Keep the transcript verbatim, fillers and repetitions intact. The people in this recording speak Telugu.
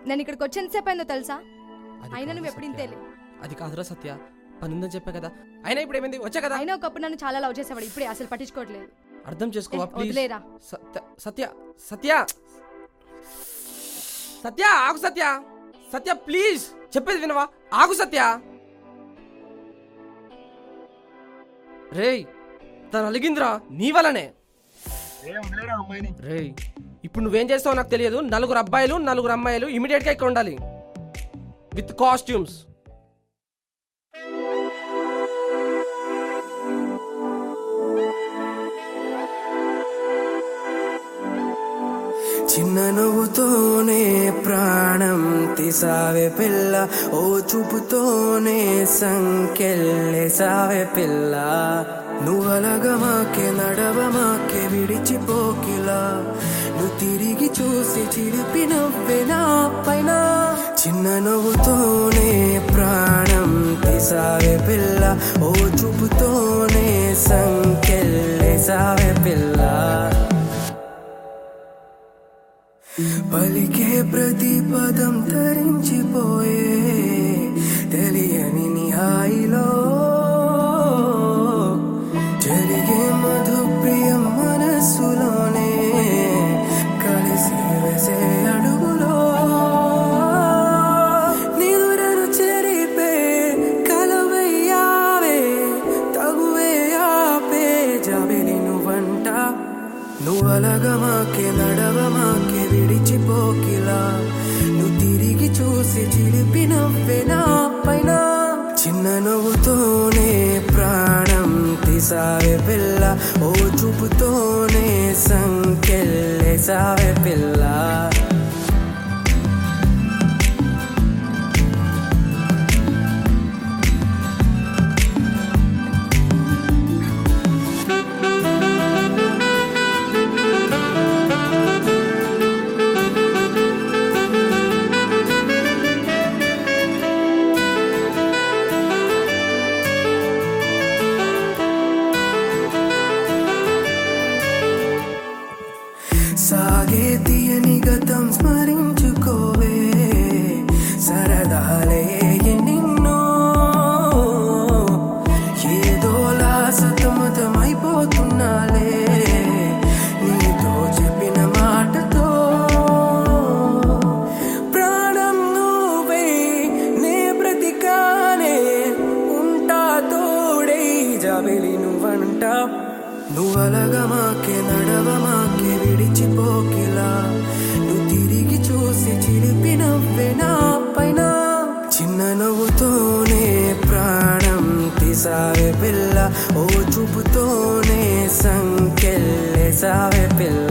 నేను ఇక్కడికి వచ్చి ఎంతసేపు అయిందో తెలుసా? అయినా నువ్వు ఎప్పుడు ఇంతేలే. అది కాదురా సత్య, పని ఉందని చెప్పా కదా. అయినా ఇప్పుడు ఏమైంది? వచ్చా కదా. అయినా ఒకప్పుడు నన్ను చాలా లవ్ చేసేవాడు, ఇప్పుడే అసలు పట్టించుకోవట్లేదు. అర్థం చేసుకోవా ప్లీజ్. వదిలేరా. సత్య సత్య సత్య సత్య ఆగు సత్య. సత్య ప్లీజ్ చెప్పేది వినవా? ఆగు సత్య. రేయ్ తను అలిగిందిరా నీ వల్లనే. రేయ్ ఇప్పుడు నువ్వేం చేస్తావో నాకు తెలియదు. నలుగురు అబ్బాయిలు నలుగురు అమ్మాయిలు ఇమీడియట్ గా ఇక్కడ ఉండాలి విత్ కాస్ట్యూమ్స్. చిన్న నువ్వుతోనే ప్రాణం తీసావే పిల్ల, ఓ చూపుతోనే సంకెళ్ళేసావే పిల్ల. నువ్వలగమాకే నడవమాకే విడిచిపోకిలా, నువ్వు తిరిగి చూసి చిరిపి నవ్వే నా పైన. చిన్న నువ్వుతోనే ప్రాణం తీసావే పిల్ల, ఓ చూపుతోనే సంకెళ్ళేసావే పిల్ల. పలికే ప్రతి పదం తరించిపోయే తెలియని నీ హాయిలో, జరిగే మధుప్రియం మనస్సులోనే కలిసి వేసే అడుగులో. నిదురను చెరిపే కలవయ్యావే, తగువే ఆపే జాబిలి నువ్వంట. నువ్వలగమాకే నడవమాకే విడిచిపోకిలా, నువ్వు తిరిగి చూసి చిలిపి నవ్వే నా పైన. చిన్న నువ్వుతోనే ప్రాణం తీసావే పిల్ల, ఓ చూపుతోనే సంకెళ్ళేసావే పిల్ల. సాగే తీయని గతం స్మరించుకోవే, సరదాలే నిన్నో ఏదోలా సతమతమైపోతున్నాలే నీతో చెప్పిన మాటతో. ప్రాణం నువ్వే నే బ్రతికానే, ఉంటా తోడై జాబిలి నువ్వంట. నువ్వలగమాకే నడవమాకే విడిచిపోకిలా, నువ్వు తిరిగి చూసి చిలిపి నవ్వే నా పైన. చిన్న నవ్వుతోనే ప్రాణం తీసావే పిల్ల, ఓ చూపుతోనే సంకెళ్ళేసావే పిల్ల.